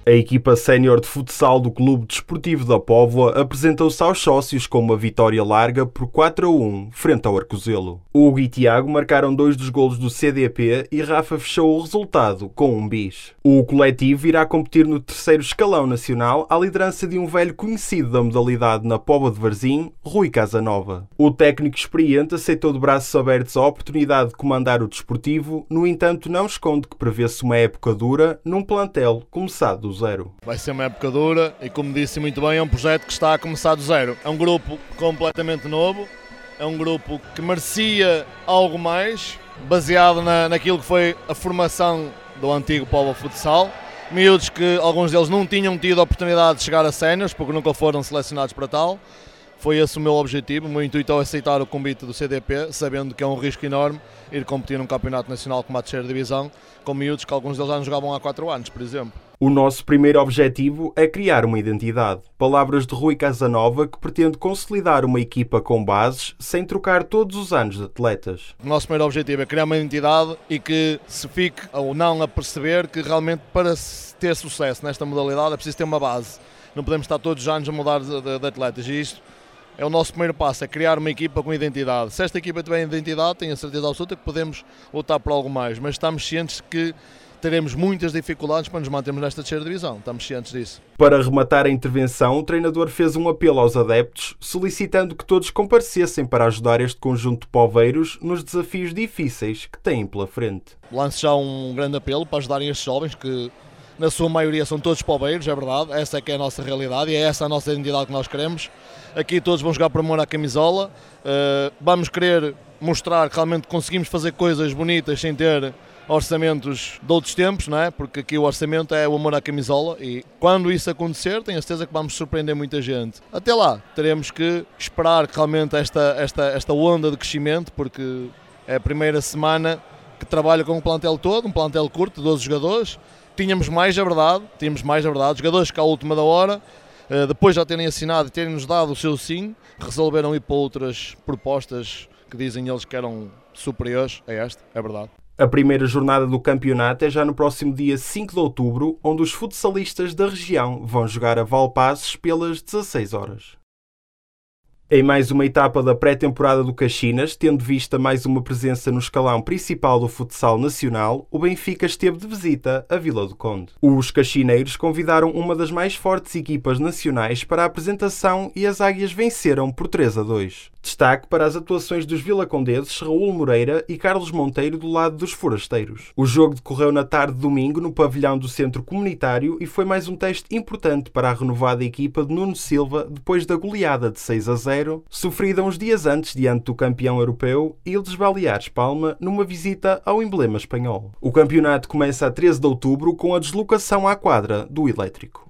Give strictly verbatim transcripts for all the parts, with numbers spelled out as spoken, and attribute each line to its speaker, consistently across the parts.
Speaker 1: A equipa sénior de futsal do Clube Desportivo da Póvoa apresentou-se aos sócios com uma vitória larga por quatro a um, frente ao Arcozelo. Hugo e Tiago marcaram dois dos golos do C D P e Rafa fechou o resultado com um bis. O coletivo irá competir no terceiro escalão nacional à liderança de um velho conhecido da modalidade na Póvoa de Varzim, Rui Casanova. O técnico experiente aceitou de braços abertos a oportunidade de comandar o desportivo, no entanto não esconde que prevê-se uma época dura num plantel começado do zero.
Speaker 2: Vai ser uma época dura e, como disse muito bem, é um projeto que está a começar do zero. É um grupo completamente novo, é um grupo que merecia algo mais, baseado na, naquilo que foi a formação do antigo Póvoa Futsal. Miúdos que alguns deles não tinham tido a oportunidade de chegar a séniores porque nunca foram selecionados para tal. Foi esse o meu objetivo, o meu intuito é aceitar o convite do C D P, sabendo que é um risco enorme ir competir num campeonato nacional como a terceira divisão, com miúdos que alguns deles já não jogavam há quatro anos, por exemplo.
Speaker 1: O nosso primeiro objetivo é criar uma identidade. Palavras de Rui Casanova, que pretende consolidar uma equipa com bases sem trocar todos os anos de atletas.
Speaker 2: O nosso primeiro objetivo é criar uma identidade e que se fique ou não a perceber que realmente para ter sucesso nesta modalidade é preciso ter uma base. Não podemos estar todos os anos a mudar de, de, de atletas e isto é o nosso primeiro passo, é criar uma equipa com identidade. Se esta equipa tiver identidade, tenho a certeza absoluta que podemos lutar por algo mais, mas estamos cientes que teremos muitas dificuldades para nos mantermos nesta terceira divisão, estamos cientes disso.
Speaker 1: Para rematar a intervenção, o treinador fez um apelo aos adeptos, solicitando que todos comparecessem para ajudar este conjunto de poveiros nos desafios difíceis que têm pela frente.
Speaker 2: Lance já um grande apelo para ajudarem estes jovens que, na sua maioria, são todos poveiros, é verdade, essa é que é a nossa realidade e é essa a nossa identidade que nós queremos. Aqui todos vão jogar por amor à camisola, uh, vamos querer mostrar que realmente conseguimos fazer coisas bonitas sem ter orçamentos de outros tempos, não é? Porque aqui o orçamento é o amor à camisola e quando isso acontecer tenho a certeza que vamos surpreender muita gente. Até lá teremos que esperar que realmente esta, esta, esta onda de crescimento, porque é a primeira semana que trabalha com um plantel todo, um plantel curto de doze jogadores. Tínhamos mais, é verdade, tínhamos mais, é verdade, jogadores que à última da hora, depois já terem assinado e terem nos dado o seu sim, resolveram ir para outras propostas que dizem eles que eram superiores a esta, é verdade.
Speaker 1: A primeira jornada do campeonato é já no próximo dia cinco de outubro, onde os futsalistas da região vão jogar a Valpasses pelas dezasseis horas. Em mais uma etapa da pré-temporada do Caxinas, tendo vista mais uma presença no escalão principal do futsal nacional, o Benfica esteve de visita à Vila do Conde. Os caxineiros convidaram uma das mais fortes equipas nacionais para a apresentação e as águias venceram por três a dois. Destaque para as atuações dos vilacondenses Raul Moreira e Carlos Monteiro do lado dos forasteiros. O jogo decorreu na tarde de domingo no pavilhão do Centro Comunitário e foi mais um teste importante para a renovada equipa de Nuno Silva depois da goleada de seis a zero, sofrida uns dias antes diante do campeão europeu Ildes Baleares Palma numa visita ao emblema espanhol. O campeonato começa a treze de outubro com a deslocação à quadra do Elétrico.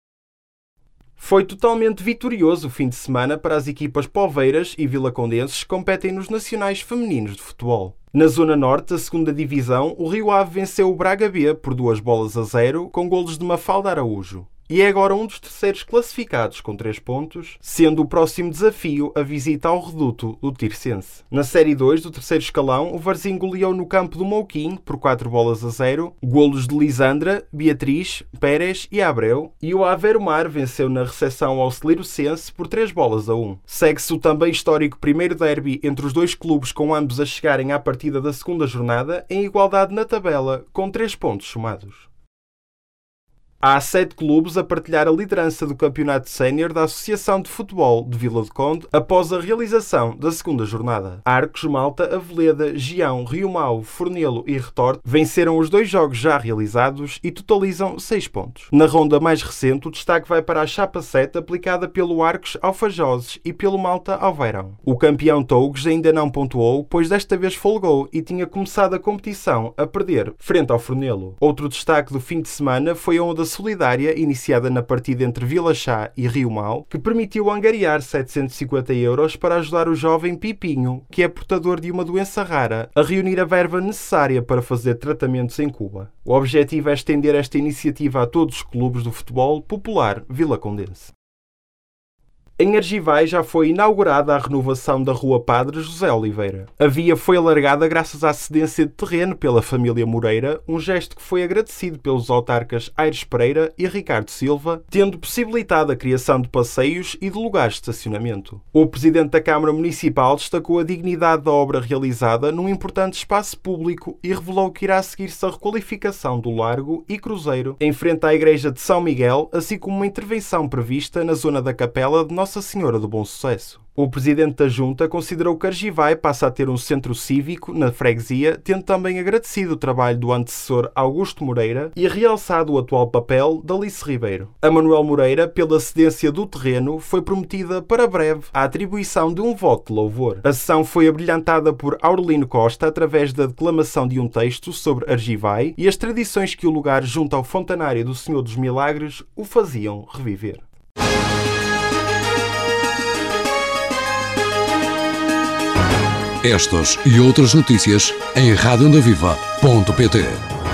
Speaker 1: Foi totalmente vitorioso o fim de semana para as equipas poveiras e vilacondenses que competem nos nacionais femininos de futebol. Na Zona Norte, a segunda divisão, o Rio Ave venceu o Braga B por duas bolas a zero, com golos de Mafalda Araújo. E é agora um dos terceiros classificados com três pontos, sendo o próximo desafio a visita ao reduto do Tirsense. Na Série dois do terceiro escalão, o Varzim goleou no campo do Mouquim por quatro bolas a zero, golos de Lisandra, Beatriz, Pérez e Abreu, e o Aveiro Mar venceu na recepção ao Celirocense por três bolas a um. Segue-se o também histórico primeiro derby entre os dois clubes, com ambos a chegarem à partida da segunda jornada em igualdade na tabela, com três pontos somados. Há sete clubes a partilhar a liderança do campeonato sénior da Associação de Futebol de Vila do Conde após a realização da segunda jornada. Arcos, Malta, Aveleda, Gião, Rio Mau, Fornelo e Retorte venceram os dois jogos já realizados e totalizam seis pontos. Na ronda mais recente, o destaque vai para a Chapa sete aplicada pelo Arcos ao Fajoses e pelo Malta ao Veirão. O campeão Tougues ainda não pontuou, pois desta vez folgou e tinha começado a competição a perder frente ao Fornelo. Outro destaque do fim de semana foi a onda solidária iniciada na partida entre Vila Chá e Rio Mau, que permitiu angariar setecentos e cinquenta euros para ajudar o jovem Pipinho, que é portador de uma doença rara, a reunir a verba necessária para fazer tratamentos em Cuba. O objetivo é estender esta iniciativa a todos os clubes do futebol popular vilacondense. Em Argivai já foi inaugurada a renovação da Rua Padre José Oliveira. A via foi alargada graças à cedência de terreno pela família Moreira, um gesto que foi agradecido pelos autarcas Aires Pereira e Ricardo Silva, tendo possibilitado a criação de passeios e de lugares de estacionamento. O presidente da Câmara Municipal destacou a dignidade da obra realizada num importante espaço público e revelou que irá seguir-se a requalificação do Largo e Cruzeiro em frente à Igreja de São Miguel, assim como uma intervenção prevista na zona da Capela de Nossa Senhora do Bom Sucesso. O presidente da Junta considerou que Argivai passa a ter um centro cívico na freguesia, tendo também agradecido o trabalho do antecessor Augusto Moreira e realçado o atual papel de Alice Ribeiro. A Manuel Moreira, pela cedência do terreno, foi prometida para breve a atribuição de um voto de louvor. A sessão foi abrilhantada por Aurelino Costa através da declamação de um texto sobre Argivai e as tradições que o lugar junto ao fontanário do Senhor dos Milagres o faziam reviver.
Speaker 3: Estas e outras notícias em rádio onda viva ponto pt.